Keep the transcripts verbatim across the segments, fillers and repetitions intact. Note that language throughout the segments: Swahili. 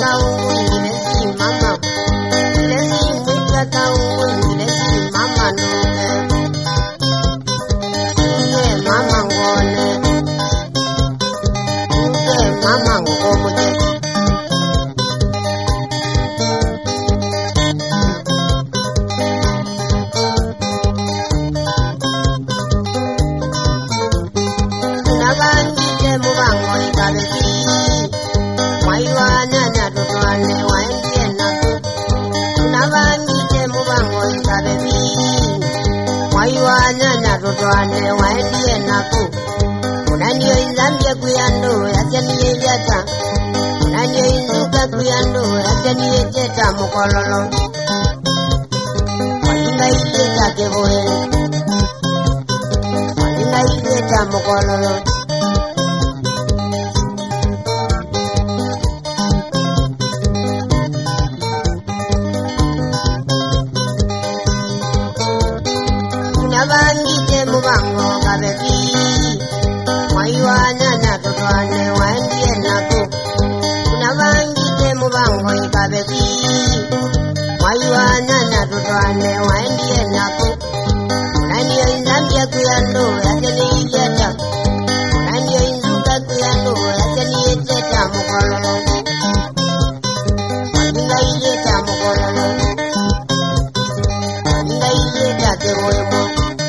kaungu ilesi mama. Ilesi mwita kaungu ilesi mama nuke. Nuke mama ngone. Nuke mama ngomuje. Nabangite mubango ikabeki. Mwaiwana nyatutwane waendie naku. Nabangite mubango ikabeki. Mwaiwana nyatutwane waendie naku. Unanyo inzambia kuyando yachaniye jata. Unanyo inzuka kuyando yachaniye jeta mukololo. Walinga ileta keboe. Walinga ileta mukololo. Nabangite mubango kabeki. Mwaiwana nyatutwane waendie naku. Nabangite mubango ikabeki. Mwaiwana nyatutwane waendie naku. Unanyo inzambia kuyando yachani ijeta. Unanyo inzuka kuyando yachani ijeta mukololo. Walinga ijeta mukololo. Walinga ijeta keboemo.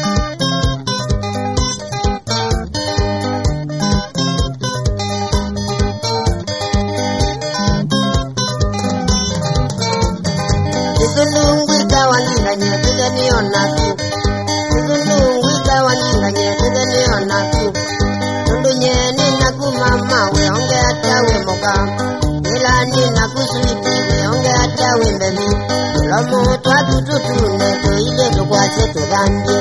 Kizulungu ikawanyinganye kuzeniyonaku. Kizulungu ikawanyinganye kuzeniyonaku. Tundunyeni naku mama weonge atawe moka. Ilani naku switi weonge atawe mbemi. Lomo twatututune toile tukwase tugambye.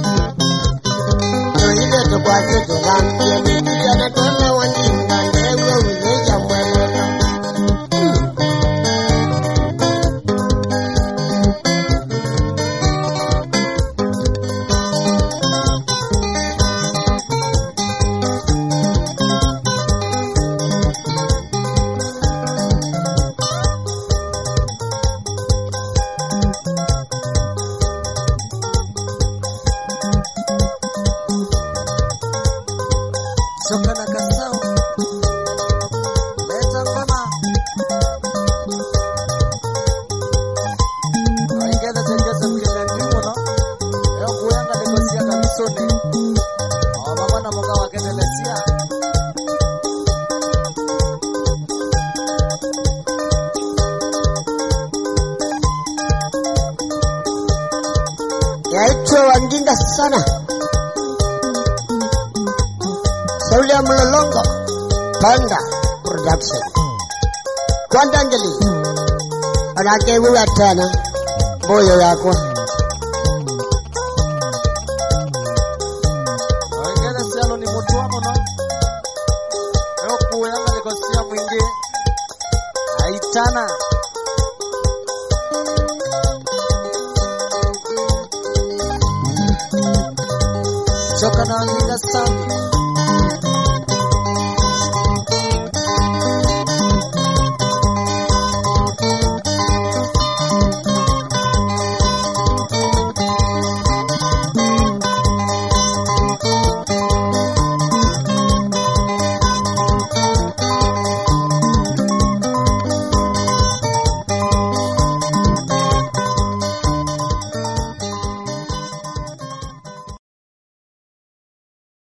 Toile tukwase tugambye. Nitujana tole wanyinga ndewe uzeja mwelelo. Soka na kasao. Leta ngoma. Naingeza tengeza mkenda ndimo no. Leo kuyanga negosia kabisone. Awa mama na monga wakendeletia. Yaitwa Wanginda sana. Sauli ya Mlolongo Panda Production. Kwandanjali anake huwa tena boyo yako. Naingeza sialo ni mutu wamo no. Leo kuyanga negosia mwingi. Aitana. Soka na Wanginda sound.